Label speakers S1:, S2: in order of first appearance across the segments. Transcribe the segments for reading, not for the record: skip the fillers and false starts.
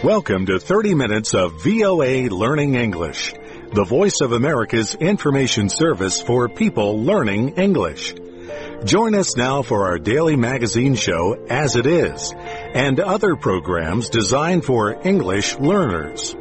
S1: Welcome to 30 minutes of VOA Learning English, the Voice of America's information service for people learning English. Join us now for our daily magazine show, As It Is, and other programs designed for English learners.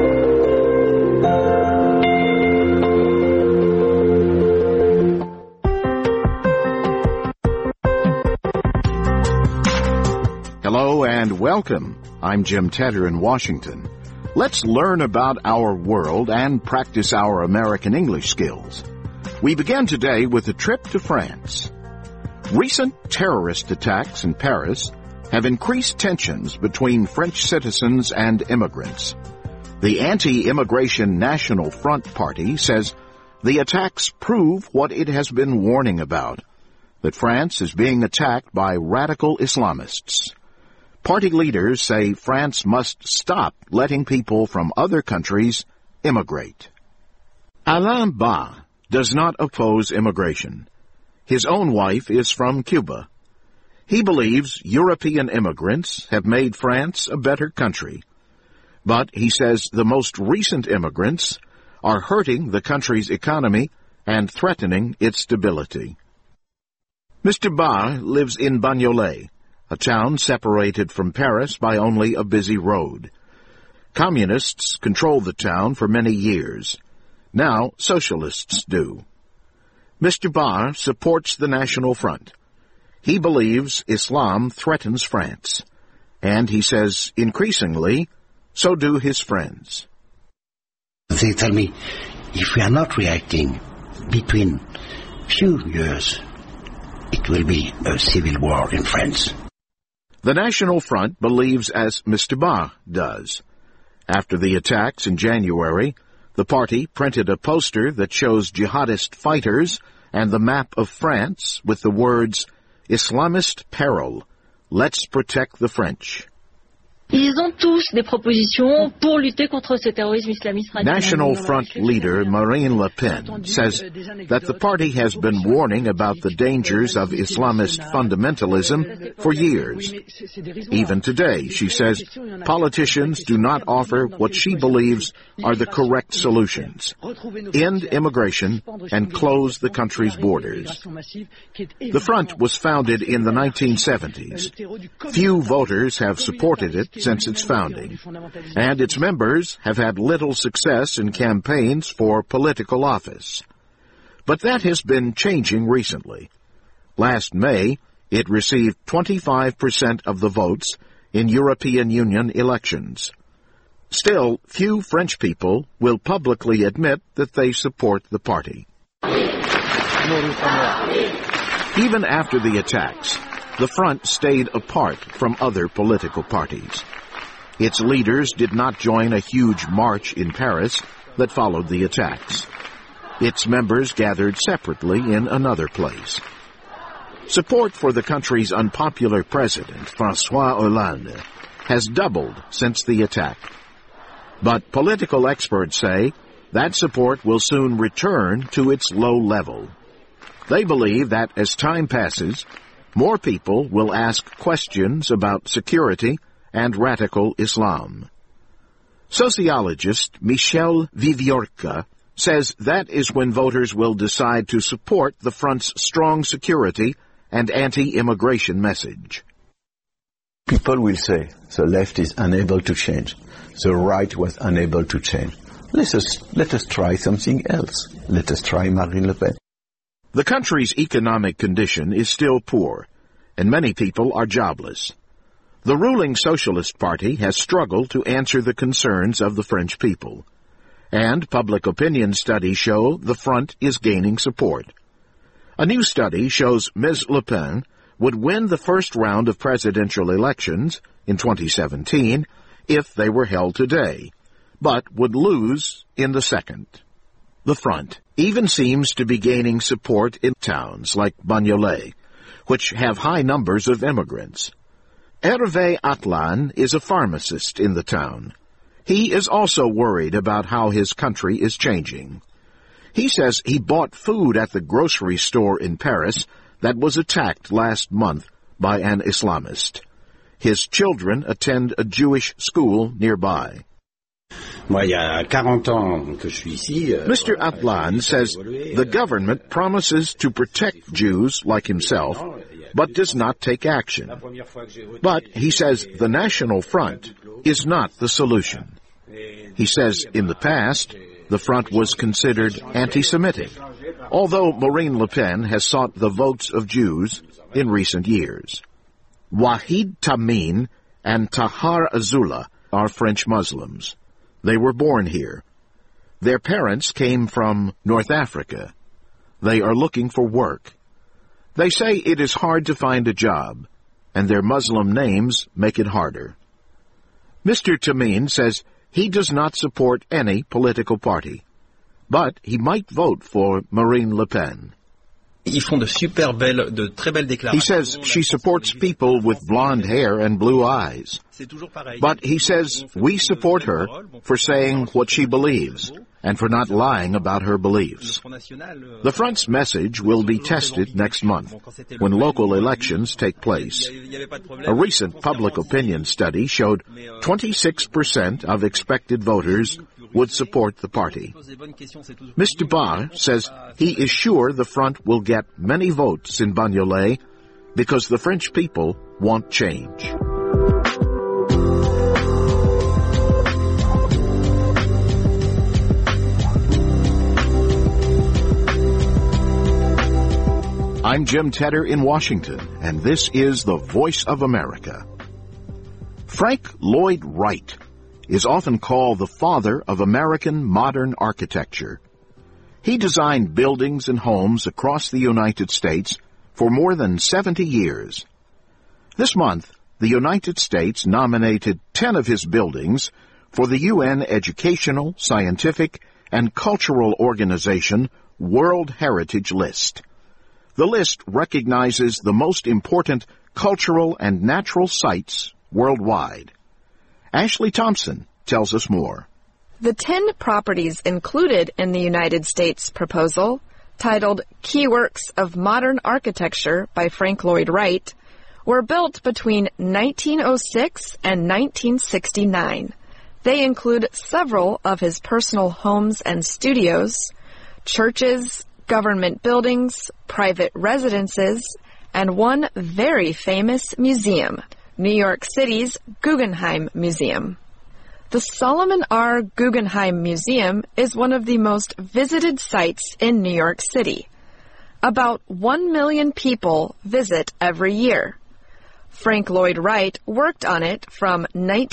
S2: Hello and welcome. I'm Jim Tedder in Washington. Let's learn about our world and practice our American English skills. We begin today with a trip to France. Recent terrorist attacks in Paris have increased tensions between French citizens and immigrants. The anti-immigration National Front Party says the attacks prove what it has been warning about, that France is being attacked by radical Islamists. Party leaders say France must stop letting people from other countries immigrate. Alain Bas does not oppose immigration. His own wife is from Cuba. He believes European immigrants have made France a better country. But he says the most recent immigrants are hurting the country's economy and threatening its stability. Mr. Bas lives in Bagnolet, a town separated from Paris by only a busy road. Communists controlled the town for many years. Now socialists do. Mr. Bas supports the National Front. He believes Islam threatens France, and he says increasingly, so do his friends.
S3: They tell me, if we are not reacting between few years, it will be a civil war in France.
S2: The National Front believes as Mr. Bas does. After the attacks in January, the party printed a poster that shows jihadist fighters and the map of France with the words, Islamist peril, let's protect the French.
S4: Ils ont tous des propositions pour lutter contre ce terrorisme islamiste radical.
S2: National Front leader Marine Le Pen says that the party has been warning about the dangers of Islamist fundamentalism for years. Even today, she says, politicians do not offer what she believes are the correct solutions: end immigration and close the country's borders. The front was founded in the 1970s. Few voters have supported it since its founding, and its members have had little success in campaigns for political office. But that has been changing recently. Last May, it received 25% of the votes in European Union elections. Still, few French people will publicly admit that they support the party. Even after the attacks, the front stayed apart from other political parties. Its leaders did not join a huge march in Paris that followed the attacks. Its members gathered separately in another place. Support for the country's unpopular president, François Hollande, has doubled since the attack. But political experts say that support will soon return to its low level. They believe that as time passes, more people will ask questions about security and radical Islam. Sociologist Michel Viviorca says that is when voters will decide to support the front's strong security and anti-immigration message.
S5: People will say the left is unable to change. The right was unable to change. Let us try something else. Let us try Marine Le Pen.
S2: The country's economic condition is still poor, and many people are jobless. The ruling Socialist Party has struggled to answer the concerns of the French people, and public opinion studies show the front is gaining support. A new study shows Ms. Le Pen would win the first round of presidential elections in 2017 if they were held today, but would lose in the second. The front even seems to be gaining support in towns like Bagnolet, which have high numbers of immigrants. Hervé Atlan is a pharmacist in the town. He is also worried about how his country is changing. He says he bought food at the grocery store in Paris that was attacked last month by an Islamist. His children attend a Jewish school nearby. Mr. Atlan says the government promises to protect Jews like himself, but does not take action. But he says the National Front is not the solution. He says in the past, the Front was considered anti-Semitic, although Marine Le Pen has sought the votes of Jews in recent years. Wahid Tamin and Tahar Azula are French Muslims. They were born here. Their parents came from North Africa. They are looking for work. They say it is hard to find a job, and their Muslim names make it harder. Mr. Tamin says he does not support any political party, but he might vote for Marine Le Pen. He says she supports people with blonde hair and blue eyes. But he says we support her for saying what she believes and for not lying about her beliefs. The Front's message will be tested next month when local elections take place. A recent public opinion study showed 26% of expected voters would support the party. Mr. Barr says he is sure the Front will get many votes in Bagnolet because the French people want change. I'm Jim Tedder in Washington, and this is the Voice of America. Frank Lloyd Wright is often called the father of American modern architecture. He designed buildings and homes across the United States for more than 70 years. This month, the United States nominated 10 of his buildings for the UN Educational, Scientific, and Cultural Organization World Heritage List. The list recognizes the most important cultural and natural sites worldwide. Ashley Thompson tells us more.
S6: The 10 properties included in the United States proposal, titled Key Works of Modern Architecture by Frank Lloyd Wright, were built between 1906 and 1969. They include several of his personal homes and studios, churches, government buildings, private residences, and one very famous museum, New York City's Guggenheim Museum. The Solomon R. Guggenheim Museum is one of the most visited sites in New York City. About 1 million people visit every year. Frank Lloyd Wright worked on it from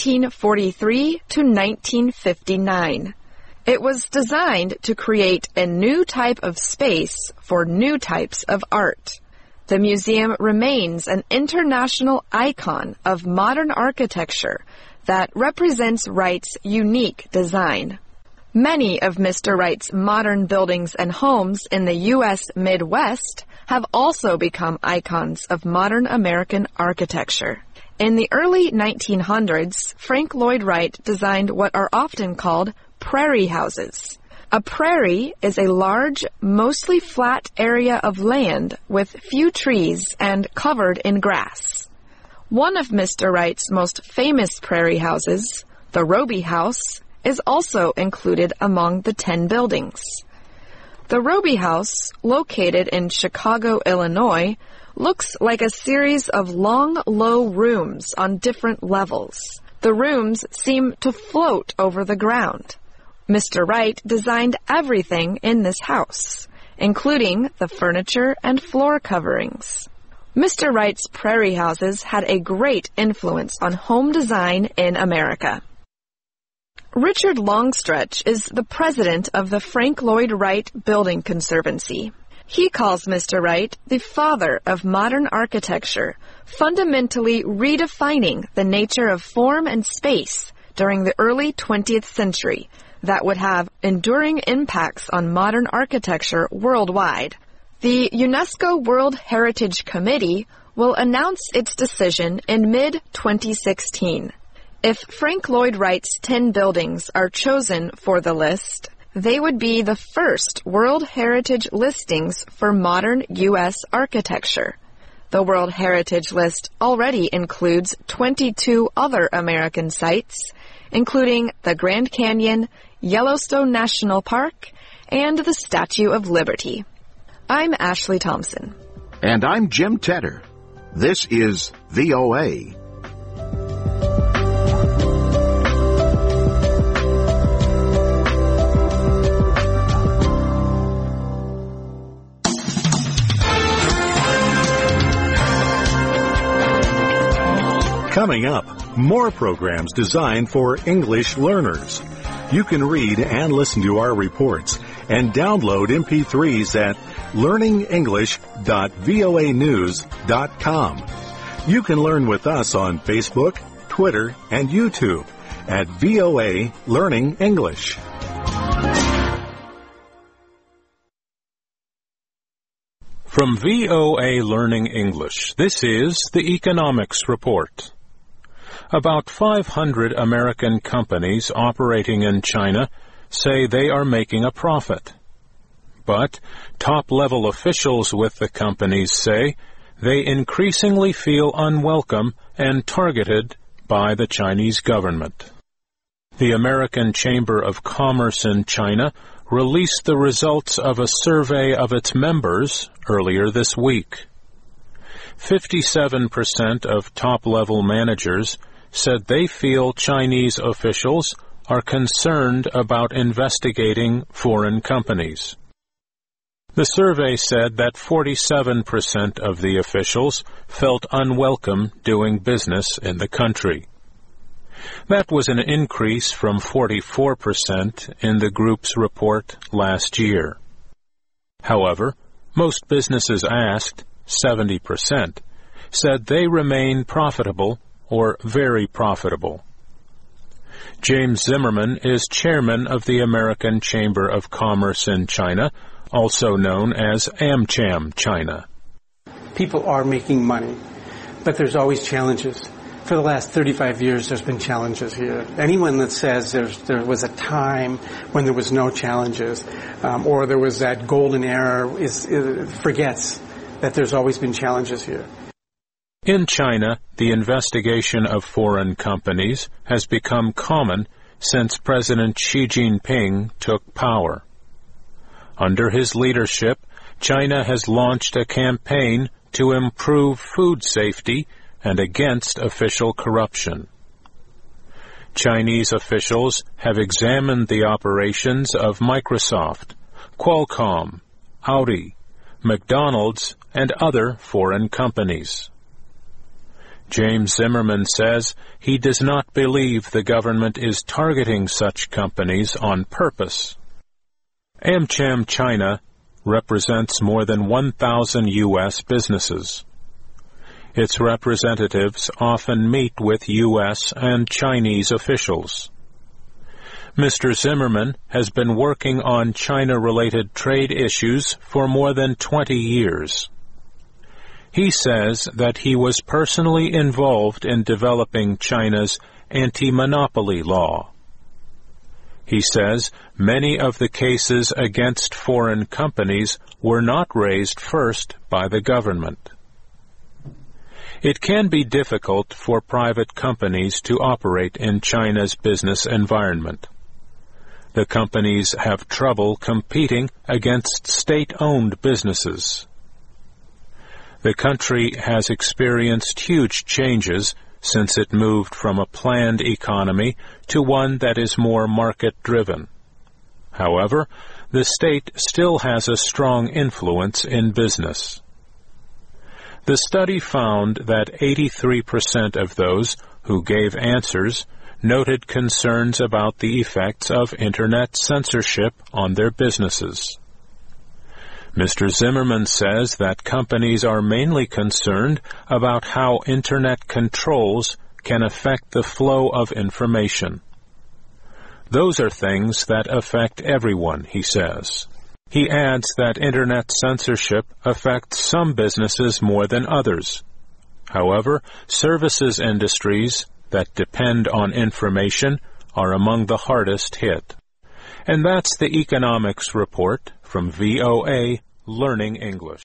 S6: 1943 to 1959. It was designed to create a new type of space for new types of art. The museum remains an international icon of modern architecture that represents Wright's unique design. Many of Mr. Wright's modern buildings and homes in the U.S. Midwest have also become icons of modern American architecture. In the early 1900s, Frank Lloyd Wright designed what are often called prairie houses. A prairie is a large, mostly flat area of land with few trees and covered in grass. One of Mr. Wright's most famous prairie houses, the Roby House, is also included among the 10 buildings. The Roby House, located in Chicago, Illinois, looks like a series of long, low rooms on different levels. The rooms seem to float over the ground. Mr. Wright designed everything in this house, including the furniture and floor coverings. Mr. Wright's prairie houses had a great influence on home design in America. Richard Longstretch is the president of the Frank Lloyd Wright Building Conservancy. He calls Mr. Wright the father of modern architecture, fundamentally redefining the nature of form and space during the early 20th century that would have enduring impacts on modern architecture worldwide. The UNESCO World Heritage Committee will announce its decision in mid-2016. If Frank Lloyd Wright's 10 buildings are chosen for the list, they would be the first World Heritage listings for modern U.S. architecture. The World Heritage List already includes 22 other American sites, including the Grand Canyon, Yellowstone National Park, and the Statue of Liberty. I'm Ashley Thompson.
S2: And I'm Jim Tedder. This is VOA.
S1: Coming up, more programs designed for English learners. You can read and listen to our reports and download MP3s at learningenglish.voanews.com. You can learn with us on Facebook, Twitter, and YouTube at VOA Learning English.
S7: From VOA Learning English, this is the Economics Report. About 500 American companies operating in China say they are making a profit. But top-level officials with the companies say they increasingly feel unwelcome and targeted by the Chinese government. The American Chamber of Commerce in China released the results of a survey of its members earlier this week. 57% of top-level managers said they feel Chinese officials are concerned about investigating foreign companies. The survey said that 47% of the officials felt unwelcome doing business in the country. That was an increase from 44% in the group's report last year. However, most businesses asked, 70%, said they remain profitable or very profitable. James Zimmerman is chairman of the American Chamber of Commerce in China, also known as AmCham China.
S8: People are making money, but there's always challenges. For the last 35 years, there's been challenges here. Anyone that says there was a time when there was no challenges, or there was that golden era, forgets that there's always been challenges here.
S7: In China, the investigation of foreign companies has become common since President Xi Jinping took power. Under his leadership, China has launched a campaign to improve food safety and against official corruption. Chinese officials have examined the operations of Microsoft, Qualcomm, Audi, McDonald's, and other foreign companies. James Zimmerman says he does not believe the government is targeting such companies on purpose. AmCham China represents more than 1,000 U.S. businesses. Its representatives often meet with U.S. and Chinese officials. Mr. Zimmerman has been working on China-related trade issues for more than 20 years. He says that he was personally involved in developing China's anti-monopoly law. He says many of the cases against foreign companies were not raised first by the government. It can be difficult for private companies to operate in China's business environment. The companies have trouble competing against state-owned businesses. The country has experienced huge changes since it moved from a planned economy to one that is more market-driven. However, the state still has a strong influence in business. The study found that 83% of those who gave answers noted concerns about the effects of Internet censorship on their businesses. Mr. Zimmerman says that companies are mainly concerned about how Internet controls can affect the flow of information. Those are things that affect everyone, he says. He adds that Internet censorship affects some businesses more than others. However, services industries that depend on information are among the hardest hit. And that's the Economics Report from VOA Learning English.